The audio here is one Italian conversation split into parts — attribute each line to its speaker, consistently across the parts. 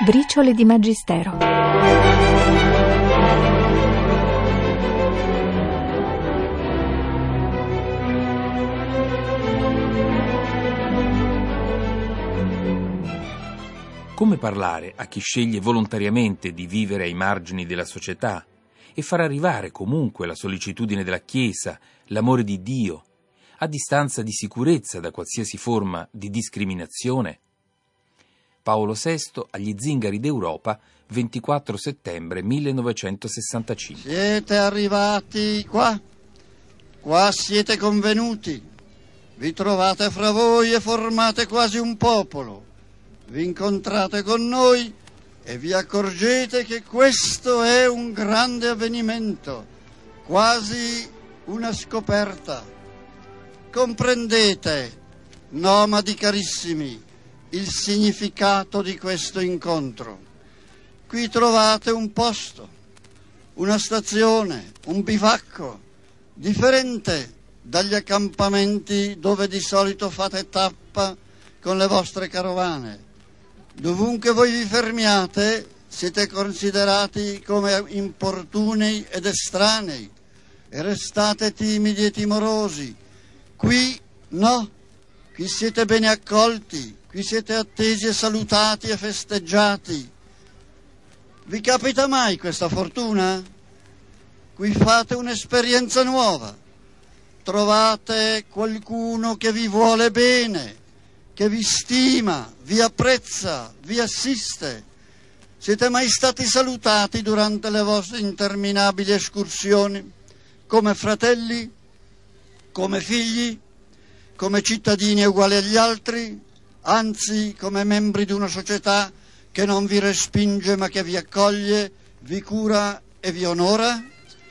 Speaker 1: Briciole di Magistero.
Speaker 2: Come parlare a chi sceglie volontariamente di vivere ai margini della società e far arrivare comunque la sollecitudine della Chiesa, l'amore di Dio, a distanza di sicurezza da qualsiasi forma di discriminazione? Paolo VI agli Zingari d'Europa, 24 settembre 1965.
Speaker 3: Siete arrivati qua siete convenuti, vi trovate fra voi e formate quasi un popolo, vi incontrate con noi e vi accorgete che questo è un grande avvenimento, quasi una scoperta. Comprendete, nomadi carissimi, il significato di questo incontro. Qui trovate un posto, una stazione, un bivacco, differente dagli accampamenti dove di solito fate tappa con le vostre carovane. Dovunque voi vi fermiate, siete considerati come importuni ed estranei e restate timidi e timorosi. Qui no, qui siete bene accolti, qui siete attesi e salutati e festeggiati. Vi capita mai questa fortuna? Qui fate un'esperienza nuova, trovate qualcuno che vi vuole bene, che vi stima, vi apprezza, vi assiste. Siete mai stati salutati durante le vostre interminabili escursioni come fratelli, come figli, come cittadini uguali agli altri, anzi come membri di una società che non vi respinge ma che vi accoglie, vi cura e vi onora?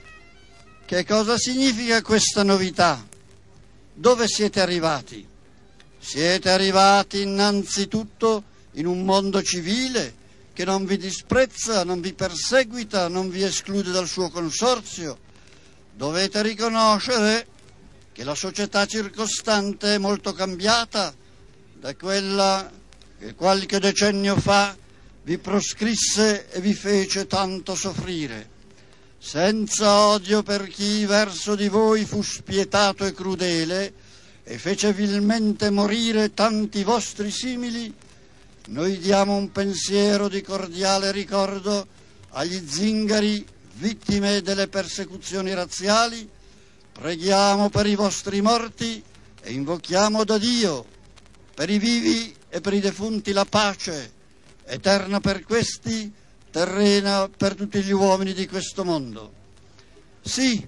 Speaker 3: Che cosa significa questa novità? Dove siete arrivati? Siete arrivati innanzitutto in un mondo civile che non vi disprezza, non vi perseguita, non vi esclude dal suo consorzio. Dovete riconoscere che la società circostante è molto cambiata da quella che qualche decennio fa vi proscrisse e vi fece tanto soffrire. Senza odio per chi verso di voi fu spietato e crudele e fece vilmente morire tanti vostri simili, noi diamo un pensiero di cordiale ricordo agli zingari vittime delle persecuzioni razziali, preghiamo per i vostri morti e invochiamo da Dio, per i vivi e per i defunti la pace, eterna per questi, terrena per tutti gli uomini di questo mondo. Sì,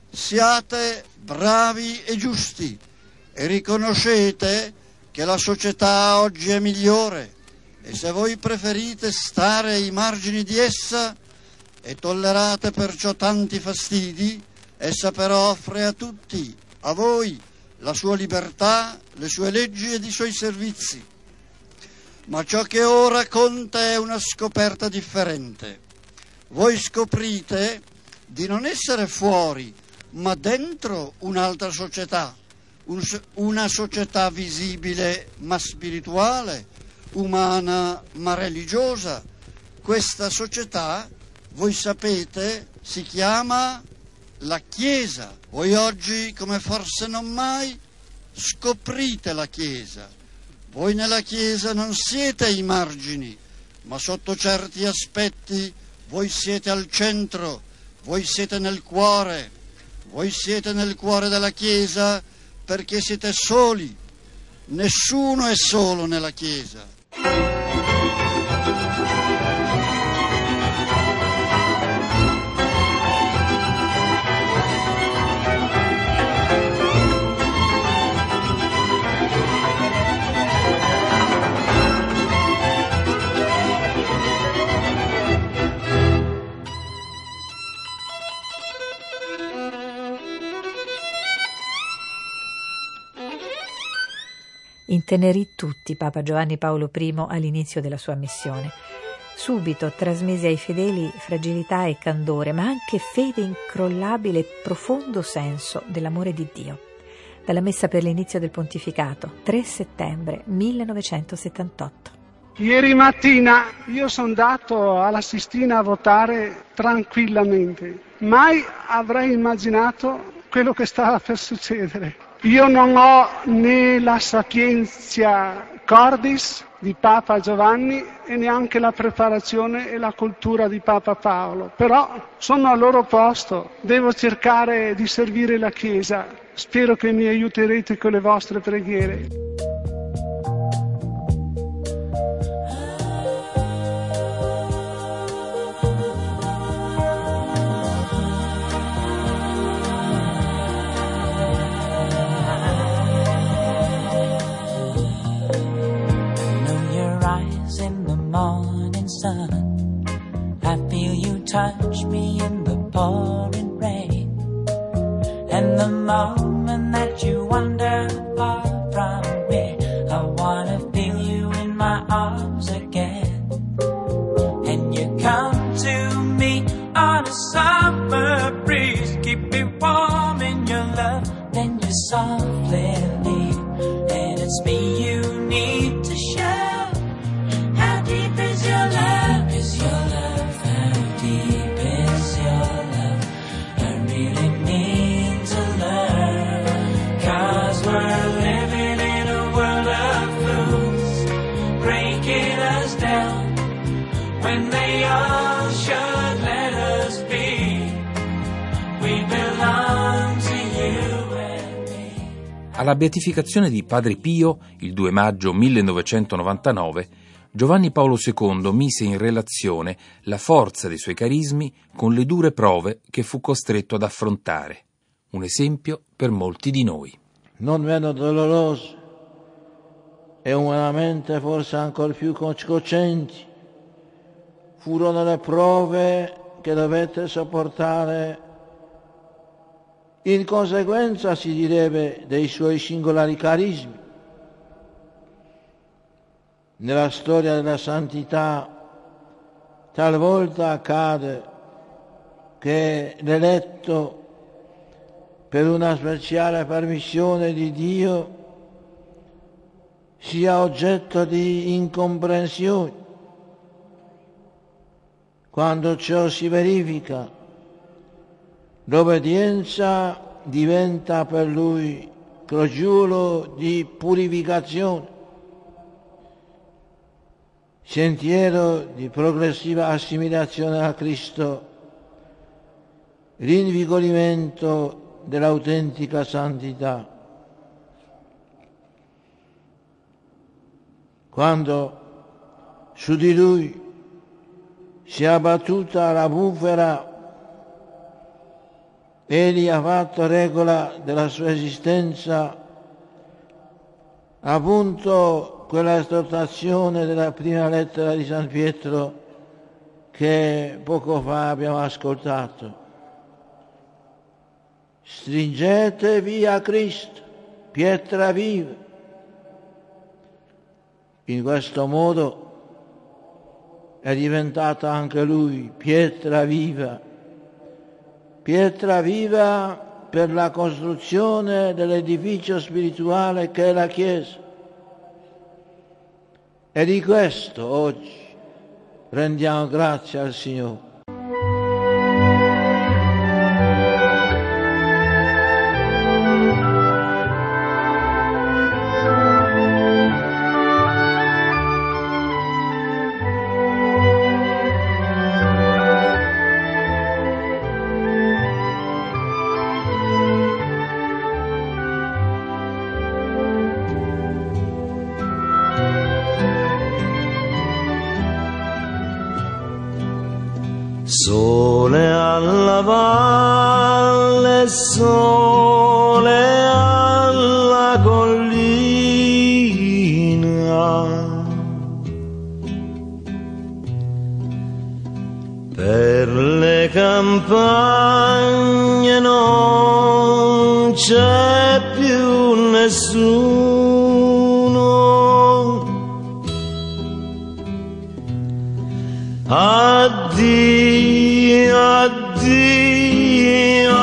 Speaker 3: siate bravi e giusti e riconoscete che la società oggi è migliore e se voi preferite stare ai margini di essa e tollerate perciò tanti fastidi, essa però offre a tutti, a voi, la sua libertà, le sue leggi ed i suoi servizi. Ma ciò che ora conta è una scoperta differente. Voi scoprite di non essere fuori, ma dentro un'altra società, una società visibile ma spirituale, umana ma religiosa. Questa società, voi sapete, si chiama la Chiesa. Voi oggi, come forse non mai, scoprite la Chiesa. Voi nella Chiesa non siete ai margini, ma sotto certi aspetti voi siete al centro, voi siete nel cuore della Chiesa perché siete soli, nessuno è solo nella Chiesa.
Speaker 1: Intenerì tutti Papa Giovanni Paolo I all'inizio della sua missione. Subito trasmise ai fedeli fragilità e candore, ma anche fede incrollabile e profondo senso dell'amore di Dio. Dalla messa per l'inizio del pontificato, 3 settembre 1978.
Speaker 4: Ieri mattina io sono andato alla Sistina a votare tranquillamente. Mai avrei immaginato quello che stava per succedere. Io non ho né la sapienza cordis di Papa Giovanni e neanche la preparazione e la cultura di Papa Paolo, però sono al loro posto, devo cercare di servire la Chiesa, spero che mi aiuterete con le vostre preghiere.
Speaker 5: Touch me in the pouring rain, and the moment that you wander far from me, I wanna feel you in my arms again. And you come to me on a summer breeze, keep me warm in your love, then you softly leave, and it's me you need to show. How deep is your love? Is your love? Deep is your love, I really need to learn, 'cause we're living in a world of fools, breaking us down, when they all should let us be, we belong to you and me.
Speaker 2: Alla beatificazione di Padre Pio, il 2 maggio 1999, Giovanni Paolo II mise in relazione la forza dei suoi carismi con le dure prove che fu costretto ad affrontare. Un esempio per molti di noi.
Speaker 6: Non meno dolorose e umanamente forse ancora più cocenti furono le prove che dovette sopportare in conseguenza, si direbbe, dei suoi singolari carismi. Nella storia della santità talvolta accade che l'eletto, per una speciale permissione di Dio, sia oggetto di incomprensioni. Quando ciò si verifica, l'obbedienza diventa per lui crogiolo di purificazione, sentiero di progressiva assimilazione a Cristo, rinvigorimento dell'autentica santità. Quando su di lui si è abbattuta la bufera, egli ha fatto regola della sua esistenza, appunto quella esortazione della prima lettera di San Pietro che poco fa abbiamo ascoltato. Stringetevi a Cristo, pietra viva. In questo modo è diventata anche lui pietra viva per la costruzione dell'edificio spirituale che è la Chiesa. E di questo oggi rendiamo grazie al Signore.
Speaker 7: Sole alla valle, sole alla collina, per le campagne non c'è più nessuno. Addio, addio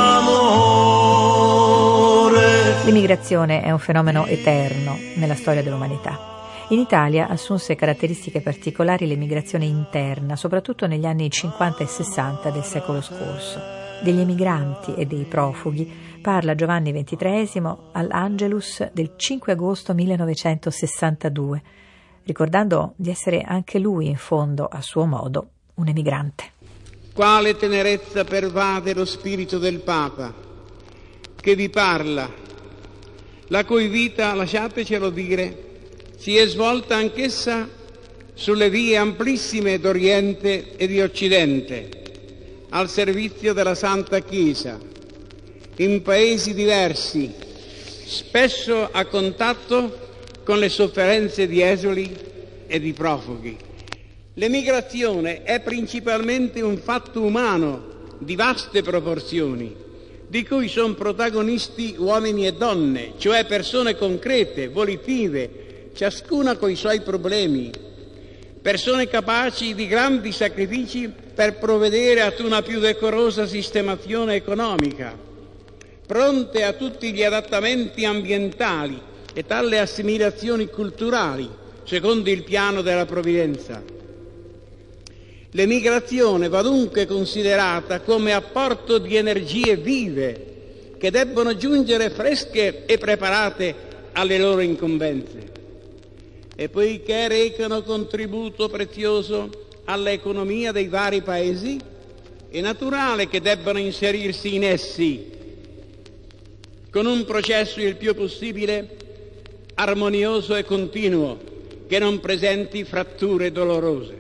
Speaker 7: amore.
Speaker 1: L'immigrazione è un fenomeno eterno nella storia dell'umanità. In Italia assunse caratteristiche particolari l'emigrazione interna, soprattutto negli anni 50 e 60 del scorso. Degli emigranti e dei profughi parla Giovanni XXIII all'Angelus del 5 agosto 1962, ricordando di essere anche lui, in fondo, a suo modo, un emigrante.
Speaker 8: Quale tenerezza pervade lo spirito del Papa, che vi parla, la cui vita, lasciatecelo dire, si è svolta anch'essa sulle vie amplissime d'Oriente e di Occidente, al servizio della Santa Chiesa, in paesi diversi, spesso a contatto con le sofferenze di esuli e di profughi. L'emigrazione è principalmente un fatto umano di vaste proporzioni, di cui sono protagonisti uomini e donne, cioè persone concrete, volitive, ciascuna coi suoi problemi, persone capaci di grandi sacrifici per provvedere ad una più decorosa sistemazione economica, pronte a tutti gli adattamenti ambientali e alle assimilazioni culturali, secondo il piano della provvidenza. L'emigrazione va dunque considerata come apporto di energie vive che debbono giungere fresche e preparate alle loro incombenze. E poiché recano contributo prezioso all'economia dei vari paesi, è naturale che debbano inserirsi in essi con un processo il più possibile armonioso e continuo, che non presenti fratture dolorose.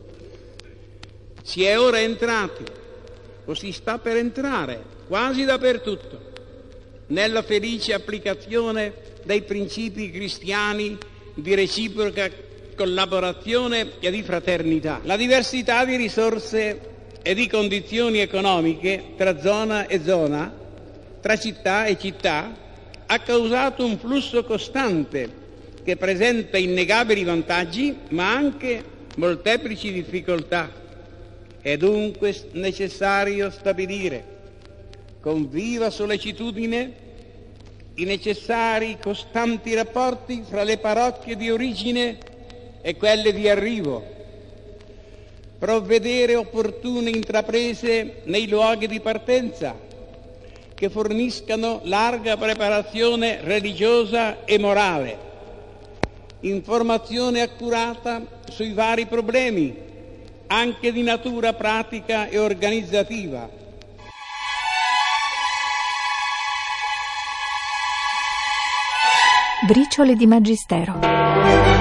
Speaker 8: Si è ora entrati, o si sta per entrare, quasi dappertutto, nella felice applicazione dei principi cristiani di reciproca collaborazione e di fraternità. La diversità di risorse e di condizioni economiche tra zona e zona, tra città e città, ha causato un flusso costante che presenta innegabili vantaggi ma anche molteplici difficoltà. È dunque necessario stabilire con viva sollecitudine i necessari costanti rapporti fra le parrocchie di origine e quelle di arrivo, provvedere opportune intraprese nei luoghi di partenza che forniscano larga preparazione religiosa e morale, informazione accurata sui vari problemi, anche di natura pratica e organizzativa.
Speaker 1: Briciole di Magistero.